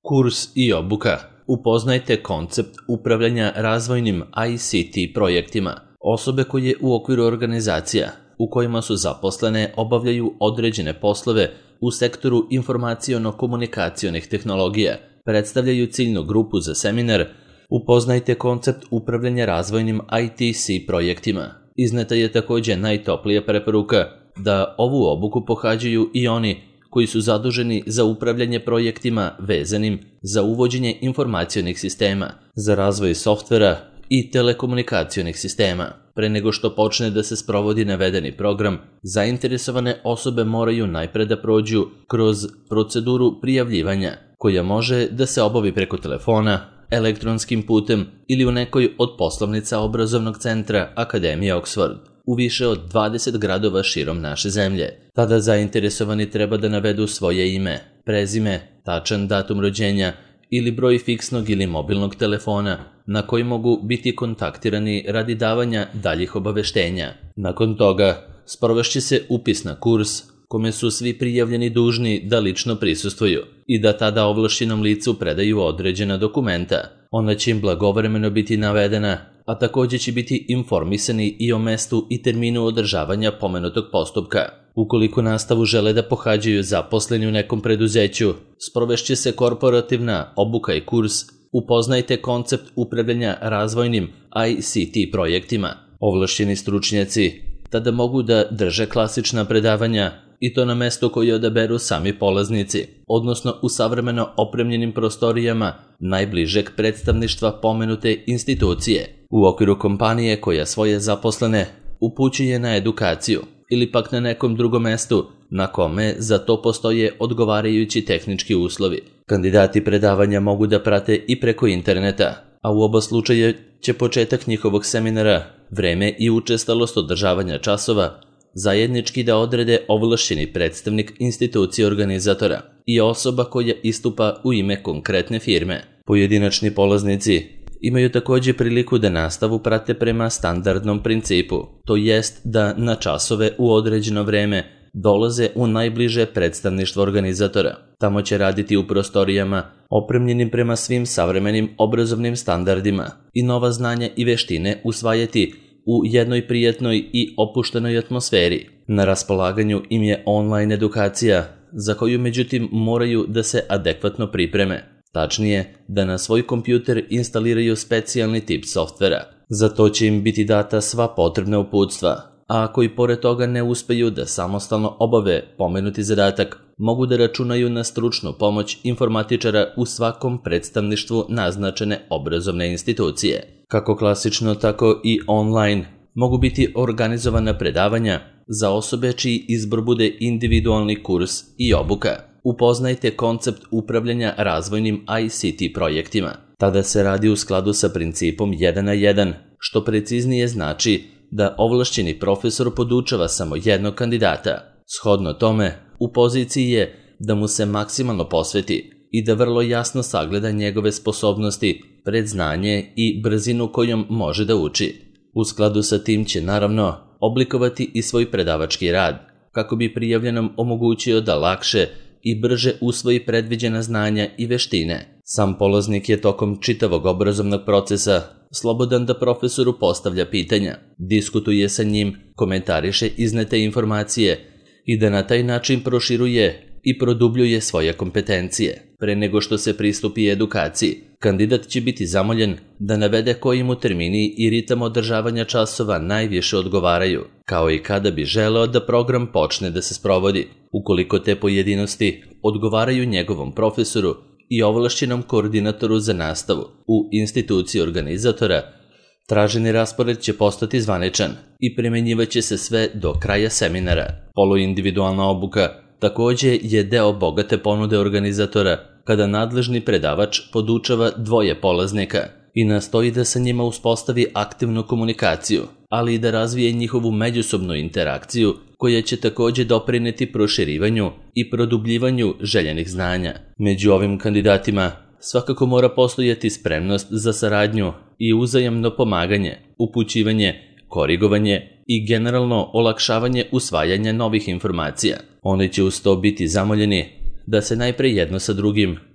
Kurs i obuka. Upoznajte koncept upravljanja razvojnim ICT projektima. Osobe koje u okviru organizacija u kojima su zaposlene obavljaju određene poslove u sektoru informaciono-komunikacionih tehnologija, predstavljaju ciljnu grupu za seminar Upoznajte koncept upravljanja razvojnim ITC projektima. Izneta je također najtoplija preporuka da ovu obuku pohađaju i oni koji su zaduženi za upravljanje projektima vezanim za uvođenje informacionih sistema, za razvoj softvera i telekomunikacionih sistema. Pre nego što počne da se sprovodi navedeni program, zainteresovane osobe moraju najpre da prođu kroz proceduru prijavljivanja, koja može da se obavi preko telefona, elektronskim putem ili u nekoj od poslovnica obrazovnog centra Akademije Oxford u više od 20 gradova širom naše zemlje. Tada zainteresovani treba da navedu svoje ime, prezime, tačan datum rođenja ili broj fiksnog ili mobilnog telefona na koji mogu biti kontaktirani radi davanja daljih obaveštenja. Nakon toga, sprovešće se upis na kurs kome su svi prijavljeni dužni da lično prisustvuju i da tada ovlašćenom licu predaju određena dokumenta. Ona će im blagovremeno biti navedena, a također će biti informisani i o mestu i terminu održavanja pomenutog postupka. Ukoliko nastavu žele da pohađaju zaposleni u nekom preduzeću, sprovešće se korporativna obuka i kurs Upoznajte koncept upravljanja razvojnim ICT projektima. Ovlašćeni stručnjaci tada mogu da drže klasična predavanja i to na mesto koje odaberu sami polaznici, odnosno u savremeno opremljenim prostorijama najbližeg predstavništva pomenute institucije, u okviru kompanije koja svoje zaposlene upućuje na edukaciju ili pak na nekom drugom mestu na kome za to postoje odgovarajući tehnički uslovi. Kandidati predavanja mogu da prate i preko interneta, a u oba slučaja će početak njihovog seminara, vreme i učestalost održavanja časova zajednički da odrede ovlašćeni predstavnik institucije organizatora i osoba koja istupa u ime konkretne firme. Pojedinačni polaznici imaju također priliku da nastavu prate prema standardnom principu, to jest da na časove u određeno vreme dolaze u najbliže predstavništvo organizatora. Tamo će raditi u prostorijama opremljenim prema svim savremenim obrazovnim standardima i nova znanja i veštine usvajati u jednoj prijatnoj i opuštenoj atmosferi. Na raspolaganju im je online edukacija, za koju međutim moraju da se adekvatno pripreme. Tačnije, da na svoj kompjuter instaliraju specijalni tip softvera. Za to će im biti data sva potrebna uputstva, a ako i pored toga ne uspeju da samostalno obave pomenuti zadatak, mogu da računaju na stručnu pomoć informatičara u svakom predstavništvu naznačene obrazovne institucije. Kako klasično, tako i online mogu biti organizovana predavanja za osobe čiji izbor bude individualni kurs i obuka. Upoznajte koncept upravljanja razvojnim ICT projektima. Tada se radi u skladu sa principom 1 na 1, što preciznije znači da ovlašćeni profesor podučava samo jednog kandidata. Shodno tome, u poziciji je da mu se maksimalno posveti i da vrlo jasno sagleda njegove sposobnosti, predznanje i brzinu kojom može da uči. U skladu sa tim će naravno oblikovati i svoj predavački rad, kako bi prijavljenom omogućio da lakše i brže usvoji predviđena znanja i veštine. Sam polaznik je tokom čitavog obrazovnog procesa slobodan da profesoru postavlja pitanja, diskutuje sa njim, komentariše iznete informacije i da na taj način proširuje i produbljuje svoje kompetencije. Pre nego što se pristupi edukaciji, kandidat će biti zamoljen da navede koji mu termini i ritam održavanja časova najviše odgovaraju, kao i kada bi želeo da program počne da se sprovodi. Ukoliko te pojedinosti odgovaraju njegovom profesoru i ovlašćenom koordinatoru za nastavu u instituciji organizatora, traženi raspored će postati zvaničan i primenjivaće se sve do kraja seminara. Poluindividualna obuka također je deo bogate ponude organizatora kada nadležni predavač podučava dvoje polaznika i nastoji da sa njima uspostavi aktivnu komunikaciju, ali i da razvije njihovu međusobnu interakciju koja će također doprineti proširivanju i produbljivanju željenih znanja. Među ovim kandidatima svakako mora postojati spremnost za saradnju i uzajamno pomaganje, upućivanje, korigovanje i generalno olakšavanje usvajanja novih informacija. Oni će uz to biti zamoljeni da se najpre jedno sa drugim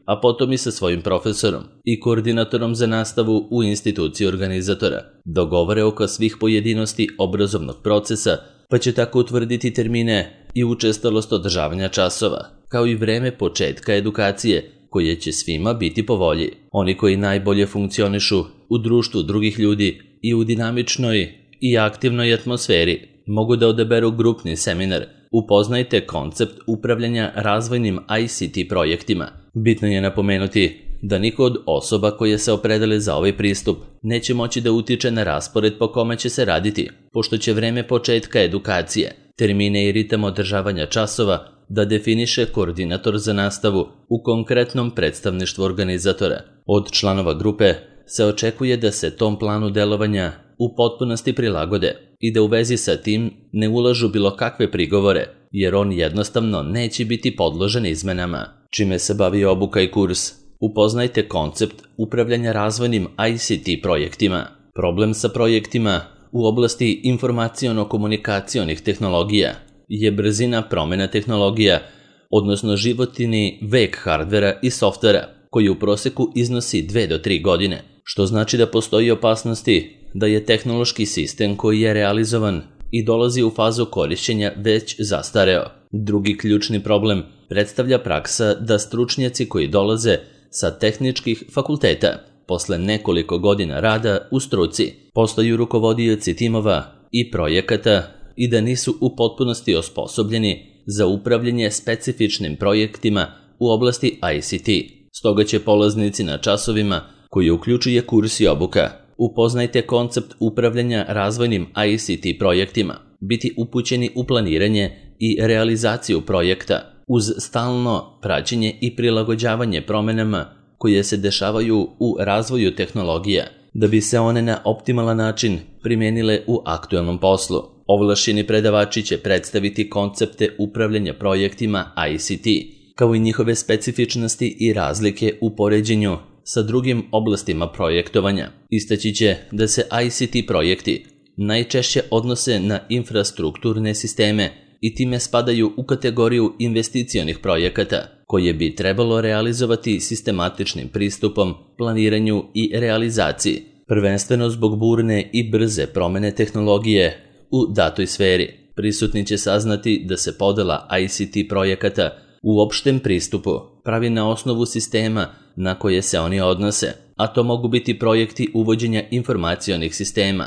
a potom i sa svojim profesorom i koordinatorom za nastavu u instituciji organizatora, dogovore oko svih pojedinosti obrazovnog procesa, pa će tako utvrditi termine i učestalost održavanja časova, kao i vreme početka edukacije, koje će svima biti po volji. Oni koji najbolje funkcionišu u društvu drugih ljudi i u dinamičnoj i aktivnoj atmosferi mogu da odaberu grupni seminar Upoznajte koncept upravljanja razvojnim ICT projektima. Bitno je napomenuti da niko od osoba koje se opredele za ovaj pristup neće moći da utiče na raspored po kome će se raditi, pošto će vreme početka edukacije, termine i ritam održavanja časova da definiše koordinator za nastavu u konkretnom predstavništvu organizatora. Od članova grupe se očekuje da se tom planu delovanja u potpunosti prilagode i da u vezi sa tim ne ulažu bilo kakve prigovore, jer on jednostavno neće biti podložen izmenama. Čime se bavi obuka i kurs? Upoznajte koncept upravljanja razvojnim ICT projektima. Problem sa projektima u oblasti informaciono-komunikacionih tehnologija je brzina promjena tehnologija, odnosno životni vek hardvera i softvera, koji u proseku iznosi 2 do 3 godine, što znači da postoji opasnosti da je tehnološki sistem koji je realizovan i dolazi u fazu korišćenja već zastareo. Drugi ključni problem predstavlja praksa da stručnjaci koji dolaze sa tehničkih fakulteta posle nekoliko godina rada u struci postaju rukovodioci timova i projekata i da nisu u potpunosti osposobljeni za upravljanje specifičnim projektima u oblasti ICT. Stoga će polaznici na časovima koji uključuje kurs i obuka Upoznajte koncept upravljanja razvojnim ICT projektima, biti upućeni u planiranje i realizaciju projekta uz stalno praćenje i prilagođavanje promenama koje se dešavaju u razvoju tehnologija, da bi se one na optimalan način primijenile u aktualnom poslu. Ovlašćeni predavači će predstaviti koncepte upravljanja projektima ICT, kao i njihove specifičnosti i razlike u poređenju sa drugim oblastima projektovanja. Istaći će da se ICT projekti najčešće odnose na infrastrukturne sisteme i time spadaju u kategoriju investicionih projekata, koje bi trebalo realizovati sistematičnim pristupom, planiranju i realizaciji, prvenstveno zbog burne i brze promene tehnologije u datoj sferi. Prisutni će saznati da se podela ICT projekata u opštem pristupu pravi na osnovu sistema na koje se oni odnose, a to mogu biti projekti uvođenja informacionih sistema,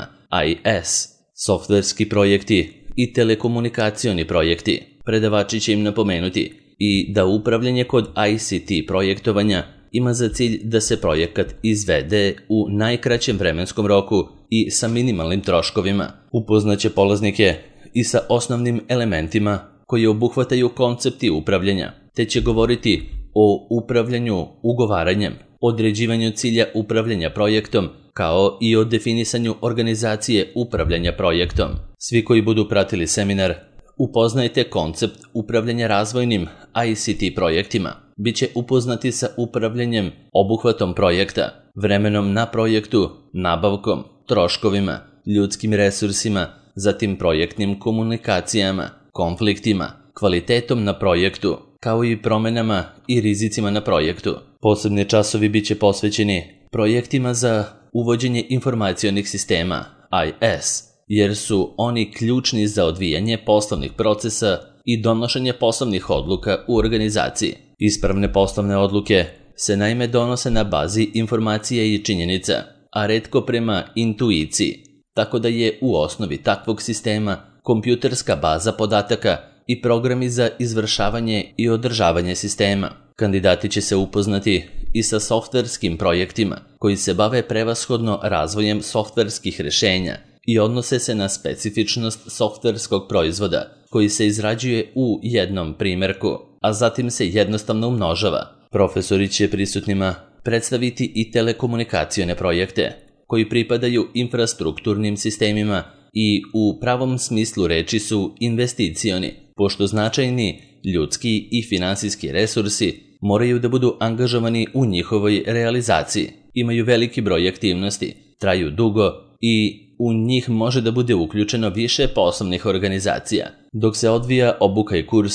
IS, softverski projekti i telekomunikacioni projekti. Predavači će im napomenuti i da upravljanje kod ICT projektovanja ima za cilj da se projekat izvede u najkraćem vremenskom roku i sa minimalnim troškovima. Upoznaće polaznike i sa osnovnim elementima koji obuhvataju koncepti upravljanja, te će govoriti o upravljanju ugovaranjem, određivanju cilja upravljanja projektom, kao i o definisanju organizacije upravljanja projektom. Svi koji budu pratili seminar Upoznajte koncept upravljanja razvojnim ICT projektima bit će upoznati sa upravljanjem obuhvatom projekta, vremenom na projektu, nabavkom, troškovima, ljudskim resursima, zatim projektnim komunikacijama, konfliktima, kvalitetom na projektu, kao i promenama i rizicima na projektu. Posebni časovi bit će posvećeni projektima za uvođenje informacionih sistema, IS, jer su oni ključni za odvijanje poslovnih procesa i donošenje poslovnih odluka u organizaciji. Ispravne poslovne odluke se naime donose na bazi informacije i činjenica, a retko prema intuiciji, tako da je u osnovi takvog sistema kompjuterska baza podataka i programi za izvršavanje i održavanje sistema. Kandidati će se upoznati i sa softverskim projektima koji se bave prevashodno razvojem softverskih rješenja i odnose se na specifičnost softverskog proizvoda koji se izrađuje u jednom primjerku, a zatim se jednostavno umnožava. Profesori će prisutnima predstaviti i telekomunikacione projekte koji pripadaju infrastrukturnim sistemima i u pravom smislu reči su investicioni, pošto značajni ljudski i finansijski resursi moraju da budu angažovani u njihovoj realizaciji. Imaju veliki broj aktivnosti, traju dugo i u njih može da bude uključeno više poslovnih organizacija. Dok se odvija obuka i kurs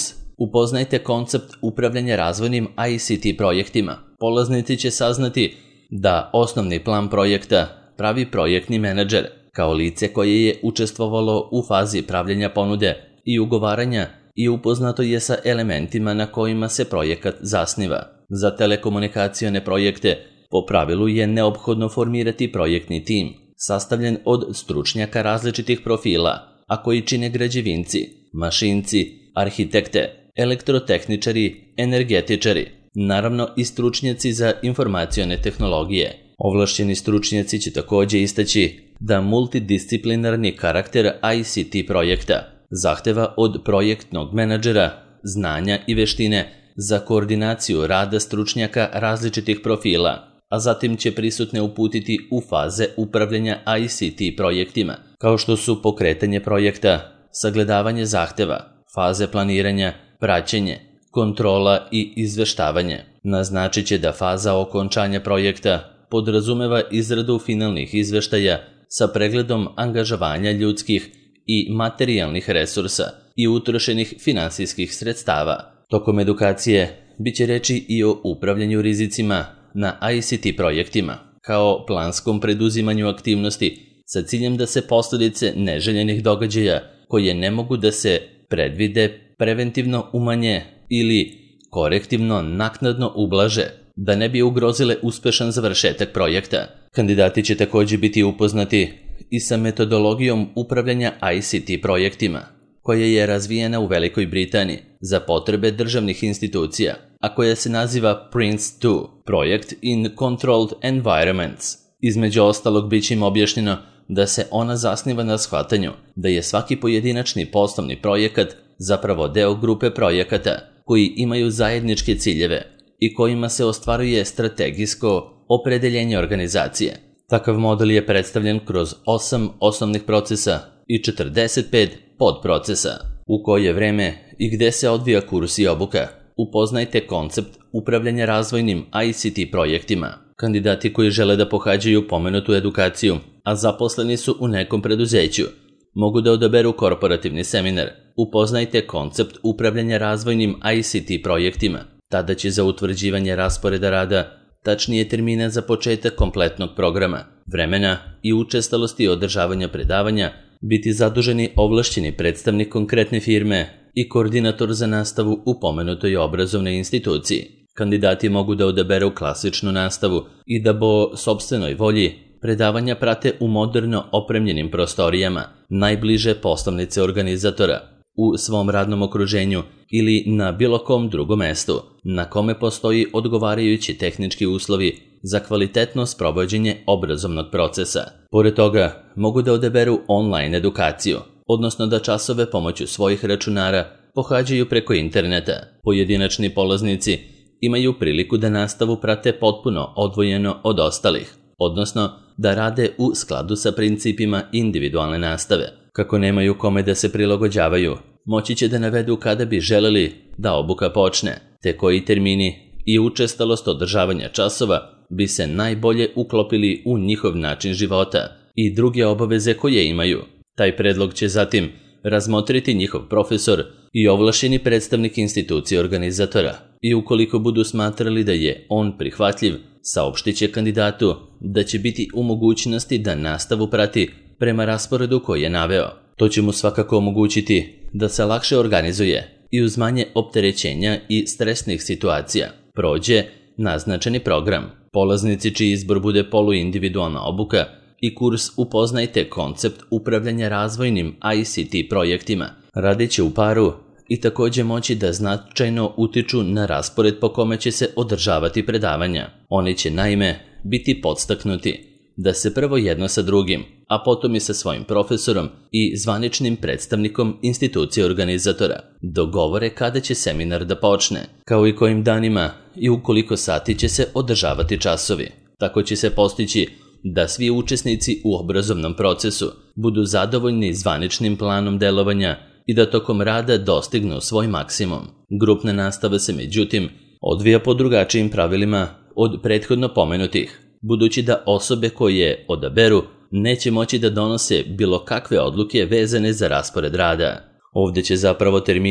Upoznajte koncept upravljanja razvojnim ICT projektima. Polaznici će saznati da osnovni plan projekta pravi projektni menadžer, kao lice koje je učestvovalo u fazi pravljenja ponude i ugovaranja i upoznato je sa elementima na kojima se projekat zasniva. Za telekomunikacione projekte po pravilu je neophodno formirati projektni tim, sastavljen od stručnjaka različitih profila, a koji čine građevinci, mašinci, arhitekte, elektrotehničari, energetičari, naravno i stručnjaci za informacione tehnologije. Ovlašćeni stručnjaci će također istaći da multidisciplinarni karakter ICT projekta zahteva od projektnog menadžera znanja i veštine za koordinaciju rada stručnjaka različitih profila, a zatim će prisutne uputiti u faze upravljanja ICT projektima, kao što su pokretanje projekta, sagledavanje zahteva, faze planiranja, praćenje, kontrola i izveštavanje. Naznačit će da faza okončanja projekta podrazumeva izradu finalnih izveštaja sa pregledom angažovanja ljudskih i materijalnih resursa i utrošenih finansijskih sredstava. Tokom edukacije bit će reči i o upravljanju rizicima na ICT projektima, kao planskom preduzimanju aktivnosti sa ciljem da se posljedice neželjenih događaja koje ne mogu da se predvide preventivno umanje ili korektivno naknadno ublaže, da ne bi ugrozile uspešan završetak projekta. Kandidati će također biti upoznati i sa metodologijom upravljanja ICT projektima, koja je razvijena u Velikoj Britaniji za potrebe državnih institucija, a koja se naziva PRINCE2, Project in Controlled Environments. Između ostalog bit će im objašnjeno da se ona zasniva na shvatanju da je svaki pojedinačni poslovni projekat zapravo deo grupe projekata koji imaju zajedničke ciljeve i kojima se ostvaruje strategijsko opredeljenje organizacije. Takav model je predstavljen kroz 8 osnovnih procesa i 45 podprocesa. U koje vreme i gde se odvija kurs i obuka. Upoznajte koncept upravljanja razvojnim ICT projektima. Kandidati koji žele da pohađaju pomenutu edukaciju, a zaposleni su u nekom preduzeću, mogu da odaberu korporativni seminar. Upoznajte koncept upravljanja razvojnim ICT projektima. Tada će za utvrđivanje rasporeda rada, tačnije termina za početak kompletnog programa, vremena i učestalosti održavanja predavanja, biti zaduženi ovlašćeni predstavnik konkretne firme i koordinator za nastavu u pomenutoj obrazovnoj instituciji. Kandidati mogu da odaberu klasičnu nastavu i da po sopstvenoj volji predavanja prate u moderno opremljenim prostorijama najbliže poslovnice organizatora, u svom radnom okruženju ili na bilo kom drugom mestu na kome postoji odgovarajući tehnički uslovi za kvalitetno sprovođenje obrazovnog procesa. Pored toga, mogu da odaberu online edukaciju, odnosno da časove pomoću svojih računara pohađaju preko interneta. Pojedinačni polaznici imaju priliku da nastavu prate potpuno odvojeno od ostalih, odnosno da rade u skladu sa principima individualne nastave. Kako nemaju kome da se prilagođavaju, moći će da navedu kada bi želeli da obuka počne, te koji termini i učestalost održavanja časova bi se najbolje uklopili u njihov način života i druge obaveze koje imaju. Taj predlog će zatim razmotriti njihov profesor i ovlašćeni predstavnik institucije organizatora i ukoliko budu smatrali da je on prihvatljiv, saopštit će kandidatu da će biti u mogućnosti da nastavu prati prema rasporedu koji je naveo. To će mu svakako omogućiti da se lakše organizuje i uz manje opterećenja i stresnih situacija prođe naznačeni program. Polaznici čiji izbor bude poluindividualna obuka i kurs Upoznajte koncept upravljanja razvojnim ICT projektima radeće u paru i također moći da značajno utiču na raspored po kome će se održavati predavanja. Oni će naime biti podstaknuti da se prvo jedno sa drugim, a potom i sa svojim profesorom i zvaničnim predstavnikom institucije organizatora dogovore kada će seminar da počne, kao i kojim danima i u koliko sati će se održavati časovi. Tako će se postići da svi učesnici u obrazovnom procesu budu zadovoljni zvaničnim planom delovanja i da tokom rada dostignu svoj maksimum. Grupna nastava se međutim odvija po drugačijim pravilima od prethodno pomenutih, budući da osobe koje odaberu neće moći da donose bilo kakve odluke vezane za raspored rada. Ovdje će zapravo termine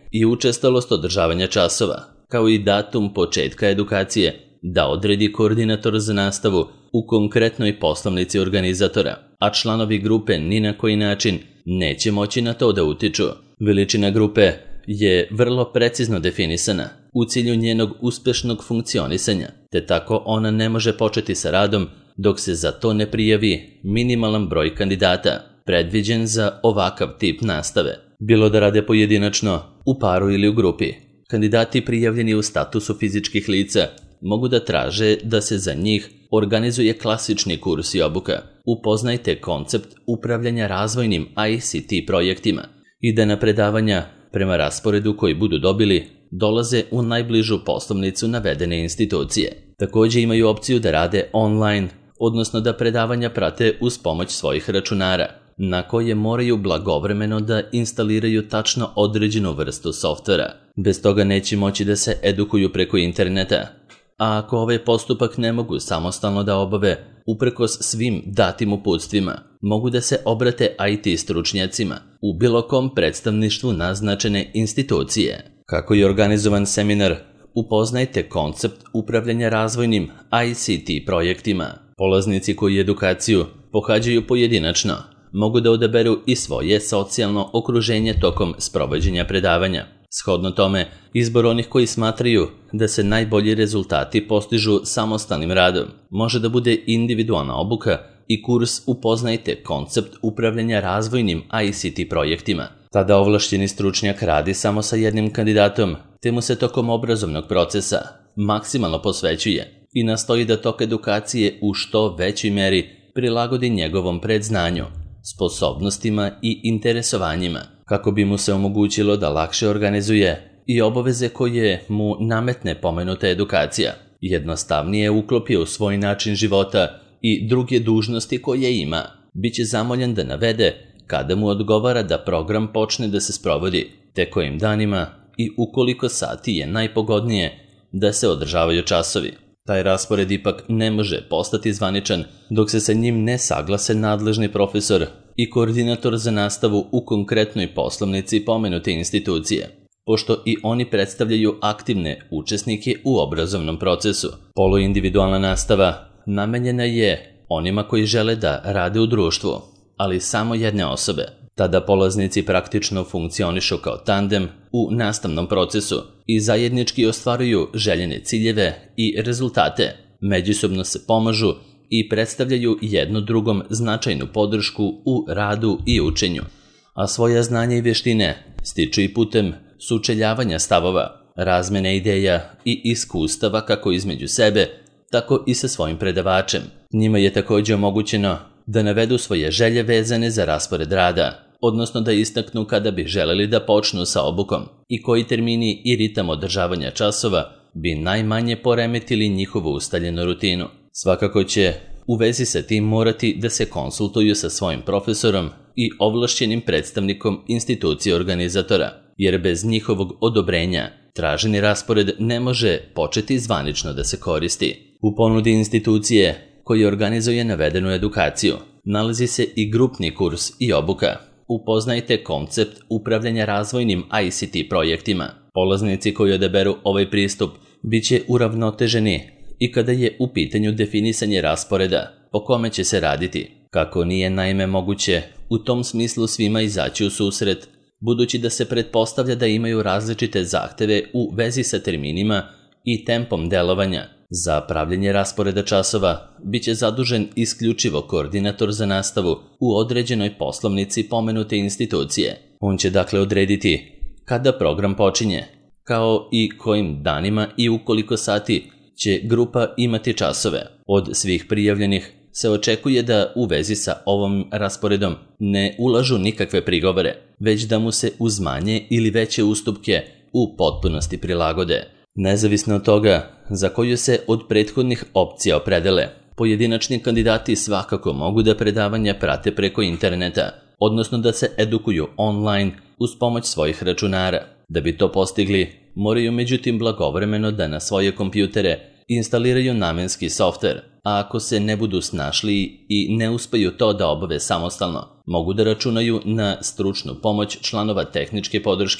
i učestalost održavanja časova, kao i datum početka edukacije, da odredi koordinator za nastavu u konkretnoj poslovnici organizatora, a članovi grupe ni na koji način neće moći na to da utiču. Veličina grupe je vrlo precizno definisana u cilju njenog uspešnog funkcionisanja, te tako ona ne može početi sa radom dok se za to ne prijavi minimalan broj kandidata predviđen za ovakav tip nastave, bilo da rade pojedinačno, u paru ili u grupi. Kandidati prijavljeni u statusu fizičkih lica mogu da traže da se za njih organizuje klasični kurs i obuka. Upoznajte koncept upravljanja razvojnim ICT projektima i da na predavanja, prema rasporedu koji budu dobili, dolaze u najbližu poslovnicu navedene institucije. Također imaju opciju da rade online, odnosno da predavanja prate uz pomoć svojih računara, na koje moraju blagovremeno da instaliraju tačno određenu vrstu softvera. Bez toga neće moći da se edukuju preko interneta. A ako ovaj postupak ne mogu samostalno da obave, uprkos svim datim uputstvima, mogu da se obrate IT stručnjacima u bilo kom predstavništvu naznačene institucije. Kako je organizovan seminar, upoznajte koncept upravljanja razvojnim ICT projektima. Polaznici koji edukaciju pohađaju pojedinačno mogu da odaberu i svoje socijalno okruženje tokom sprovođenja predavanja. Shodno tome, izbor onih koji smatraju da se najbolji rezultati postižu samostalnim radom može da bude individualna obuka i kurs Upoznajte koncept upravljanja razvojnim ICT projektima. Tada ovlašćeni stručnjak radi samo sa jednim kandidatom, te mu se tokom obrazovnog procesa maksimalno posvećuje i nastoji da tok edukacije u što većoj meri prilagodi njegovom predznanju, sposobnostima i interesovanjima, kako bi mu se omogućilo da lakše organizuje i obaveze koje mu nametne pomenuta edukacija, jednostavnije uklopi u svoj način života i druge dužnosti koje ima. Biće zamoljen da navede kada mu odgovara da program počne da se sprovodi, te kojim danima i u koliko sati je najpogodnije da se održavaju časovi. Taj raspored ipak ne može postati zvaničan dok se sa njim ne saglase nadležni profesor i koordinator za nastavu u konkretnoj poslovnici pomenute institucije, pošto i oni predstavljaju aktivne učesnike u obrazovnom procesu. Poluindividualna nastava namenjena je onima koji žele da rade u društvu, ali samo jedne osobe. Tada polaznici praktično funkcionišu kao tandem u nastavnom procesu i zajednički ostvaruju željene ciljeve i rezultate, međusobno se pomažu i predstavljaju jedno drugom značajnu podršku u radu i učenju, a svoja znanja i vještine stiču i putem sučeljavanja stavova, razmene ideja i iskustava kako između sebe, tako i sa svojim predavačem. Njima je također omogućeno da navedu svoje želje vezane za raspored rada, odnosno da istaknu kada bi želeli da počnu sa obukom i koji termini i ritam održavanja časova bi najmanje poremetili njihovu ustaljenu rutinu. Svakako će u vezi sa tim morati da se konsultuju sa svojim profesorom i ovlašćenim predstavnikom institucije organizatora, jer bez njihovog odobrenja traženi raspored ne može početi zvanično da se koristi. U ponudi institucije koji organizuje navedenu edukaciju nalazi se i grupni kurs i obuka. Upoznajte koncept upravljanja razvojnim ICT projektima. Polaznici koji odaberu ovaj pristup bit će uravnoteženi i kada je u pitanju definisanje rasporeda po kome će se raditi, kako nije naime moguće u tom smislu svima izaći u susret, budući da se pretpostavlja da imaju različite zahteve u vezi sa terminima i tempom delovanja. Za pravljenje rasporeda časova bit će zadužen isključivo koordinator za nastavu u određenoj poslovnici pomenute institucije. On će dakle odrediti kada program počinje, kao i kojim danima i u koliko sati će grupa imati časove. Od svih prijavljenih se očekuje da u vezi sa ovom rasporedom ne ulažu nikakve prigovore, već da mu se uz manje ili veće ustupke u potpunosti prilagode. Nezavisno od toga za koju se od prethodnih opcija opredele, pojedinačni kandidati svakako mogu da predavanja prate preko interneta, odnosno da se edukuju online uz pomoć svojih računara. Da bi to postigli, moraju međutim blagovremeno da na svoje kompjutere instaliraju namenski softver, a ako se ne budu snašli i ne uspeju to da obave samostalno, mogu da računaju na stručnu pomoć članova tehničke podrške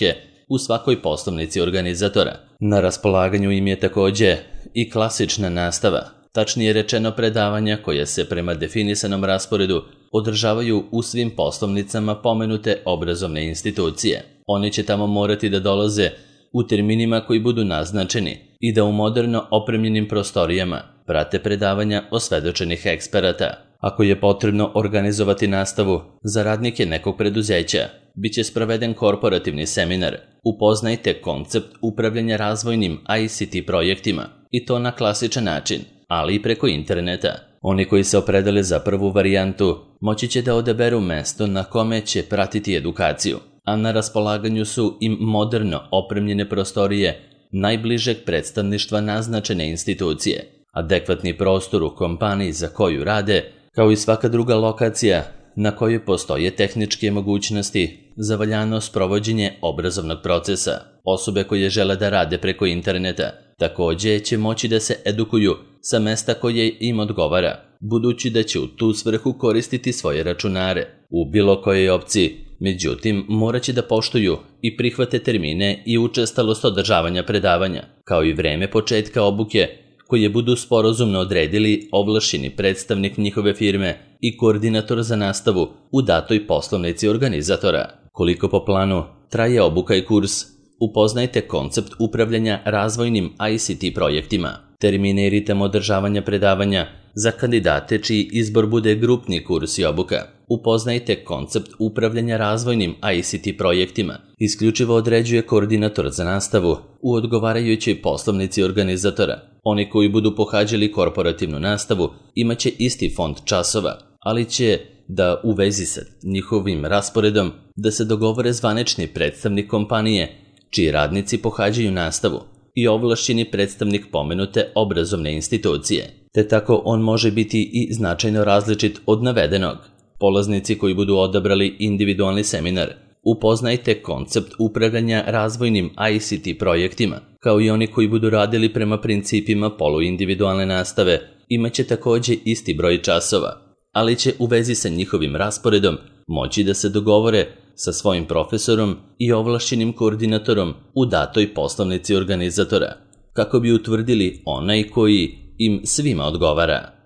u svakoj poslovnici organizatora. Na raspolaganju im je također i klasična nastava, tačnije rečeno predavanja koja se prema definisanom rasporedu održavaju u svim poslovnicama pomenute obrazovne institucije. Oni će tamo morati da dolaze u terminima koji budu naznačeni i da u moderno opremljenim prostorijama prate predavanja osvedočenih eksperata. Ako je potrebno organizovati nastavu za radnike nekog preduzeća, bit će sproveden korporativni seminar. Upoznajte koncept upravljanja razvojnim ICT projektima i to na klasičan način, ali i preko interneta. Oni koji se opredele za prvu varijantu moći će da odaberu mesto na kome će pratiti edukaciju, a na raspolaganju su im moderno opremljene prostorije najbližeg predstavništva naznačene institucije, adekvatni prostor u kompaniji za koju rade, kao i svaka druga lokacija na kojoj postoje tehničke mogućnosti za valjano sprovođenje obrazovnog procesa. Osobe koje žele da rade preko interneta također će moći da se edukuju sa mesta koje im odgovara, budući da će u tu svrhu koristiti svoje računare u bilo kojoj opciji. Međutim, morat će da poštuju i prihvate termine i učestalost održavanja predavanja, kao i vreme početka obuke koje budu sporazumno odredili ovlašćeni predstavnik njihove firme i koordinator za nastavu u datoj poslovnici organizatora. Koliko po planu traje obuka i kurs, upoznajte koncept upravljanja razvojnim ICT projektima, termine i ritam održavanja predavanja za kandidate čiji izbor bude grupni kurs i obuka. Upoznajte koncept upravljanja razvojnim ICT projektima. Isključivo određuje koordinator za nastavu u odgovarajućoj poslovnici organizatora. Oni koji budu pohađali korporativnu nastavu imaće isti fond časova, ali će da u vezi sa njihovim rasporedom da se dogovore zvanični predstavnik kompanije čiji radnici pohađaju nastavu i ovlašćeni predstavnik pomenute obrazovne institucije, te tako on može biti i značajno različit od navedenog. Polaznici koji budu odabrali individualni seminar, upoznajte koncept upravljanja razvojnim ICT projektima, kao i oni koji budu radili prema principima poluindividualne nastave, imaće također isti broj časova, ali će u vezi sa njihovim rasporedom moći da se dogovore sa svojim profesorom i ovlašćenim koordinatorom u datoj poslovnici organizatora, kako bi utvrdili onaj koji im svima odgovara.